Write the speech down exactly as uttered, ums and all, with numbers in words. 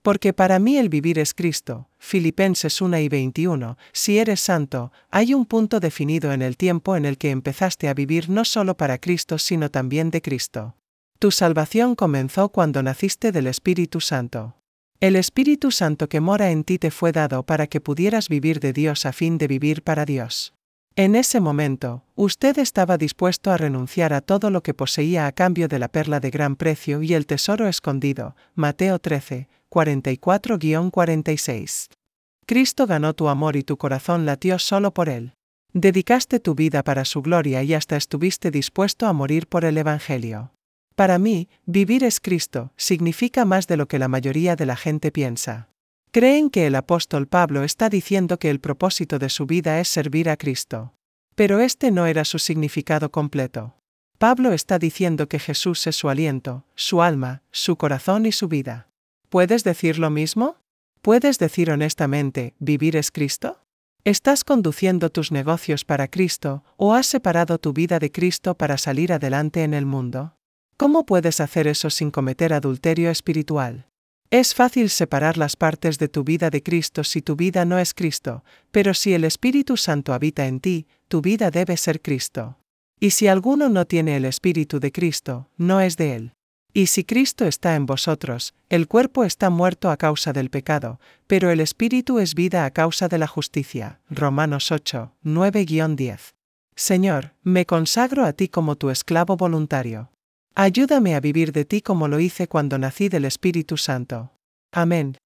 Porque para mí el vivir es Cristo. Filipenses uno y veintiuno. Si eres santo, hay un punto definido en el tiempo en el que empezaste a vivir no solo para Cristo sino también de Cristo. Tu salvación comenzó cuando naciste del Espíritu Santo. El Espíritu Santo que mora en ti te fue dado para que pudieras vivir de Dios a fin de vivir para Dios. En ese momento, usted estaba dispuesto a renunciar a todo lo que poseía a cambio de la perla de gran precio y el tesoro escondido. Mateo trece, cuarenta y cuatro a cuarenta y seis. Cristo ganó tu amor y tu corazón latió solo por Él. Dedicaste tu vida para su gloria y hasta estuviste dispuesto a morir por el Evangelio. Para mí, vivir es Cristo, significa más de lo que la mayoría de la gente piensa. Creen que el apóstol Pablo está diciendo que el propósito de su vida es servir a Cristo. Pero este no era su significado completo. Pablo está diciendo que Jesús es su aliento, su alma, su corazón y su vida. ¿Puedes decir lo mismo? ¿Puedes decir honestamente, vivir es Cristo? ¿Estás conduciendo tus negocios para Cristo, o has separado tu vida de Cristo para salir adelante en el mundo? ¿Cómo puedes hacer eso sin cometer adulterio espiritual? Es fácil separar las partes de tu vida de Cristo si tu vida no es Cristo, pero si el Espíritu Santo habita en ti, tu vida debe ser Cristo. Y si alguno no tiene el Espíritu de Cristo, no es de él. Y si Cristo está en vosotros, el cuerpo está muerto a causa del pecado, pero el Espíritu es vida a causa de la justicia. Romanos ocho, nueve a diez. Señor, me consagro a ti como tu esclavo voluntario. Ayúdame a vivir de ti como lo hice cuando nací del Espíritu Santo. Amén.